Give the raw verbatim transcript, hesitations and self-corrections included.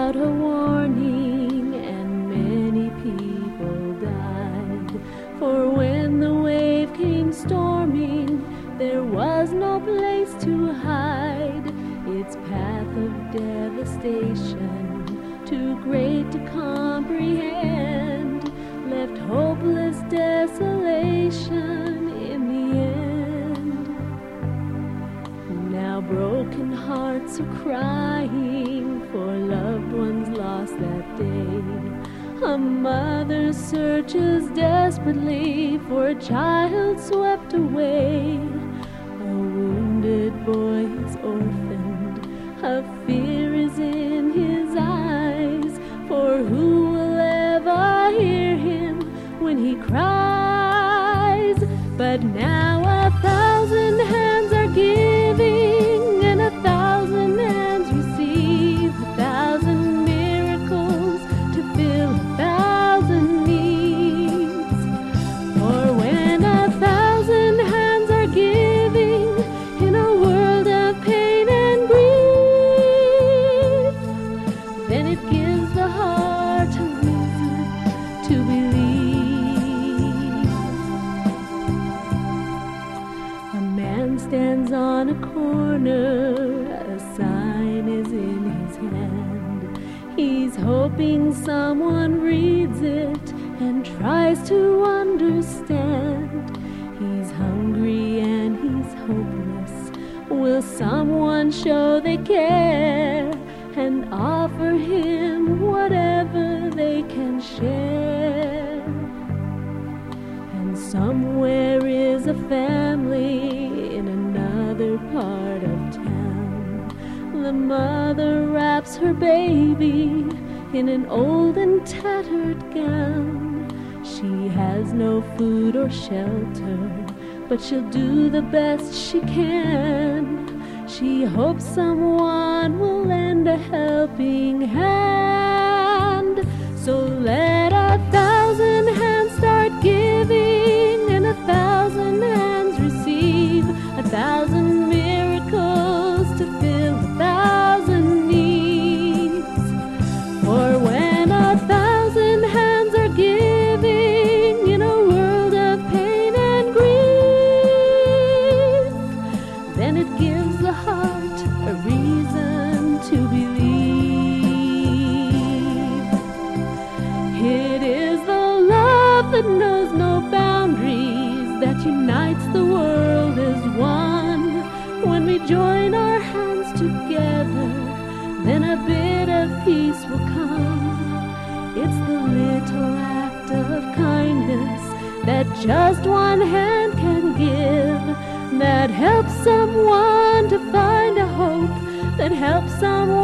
without a warning, and many people died. For when the wave came storming, there was no place to hide. Its path of devastation, too great to comprehend, left hopeless desolation in the end. Now broken hearts are crying for loved ones lost that day. A mother searches desperately for a child swept away. A wounded boy is orphaned, a fear is in his eyes, for who will ever hear him when he cries? But now a thousand hands are giving, and a thousand hands receive, a thousand miracles to fill a thousand needs. For when a thousand hands are giving in a world of pain and grief, then it gives the heart a reason to believe. A man stands on a corner, a sign is in his hand. He's hoping someone reads it and tries to understand. He's hungry and he's hopeless. Will someone show they care and offer him whatever they can share? And somewhere is a family in another part of town. The mother wraps her baby in an old and tattered gown. She has no food or shelter, but she'll do the best she can. She hopes someone will lend a helping hand. So let a thousand hands start giving, and a thousand hands receive, a thousand miracles to fill a thousand needs. For when a thousand hands are giving in a world of pain and grief, then it gives the heart a reason to believe. It is the love that knows no boundaries that unites the world as one. When we join our hands together, then a bit of peace will come. It's the little act of kindness that just one hand can give, that helps someone to find a hope, that helps someone